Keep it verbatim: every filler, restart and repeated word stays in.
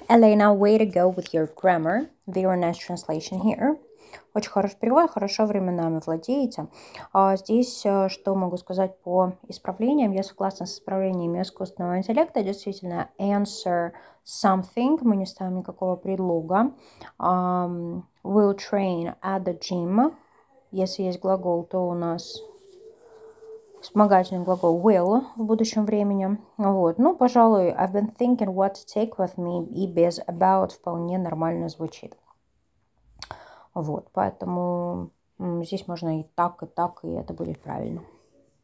Elena, way to go with your grammar. Very nice translation here. Очень хороший перевод, хорошо временами владеете. А здесь что могу сказать по исправлениям? Я согласна с исправлениями искусственного интеллекта. Действительно, answer something. Мы не ставим никакого предлога. Um, will train at the gym. Если есть глагол, то у нас вспомогательный глагол will в будущем времени. Вот. Ну, пожалуй, I've been thinking what to take with me и без about вполне нормально звучит. Вот, поэтому здесь можно и так, и так, и это будет правильно.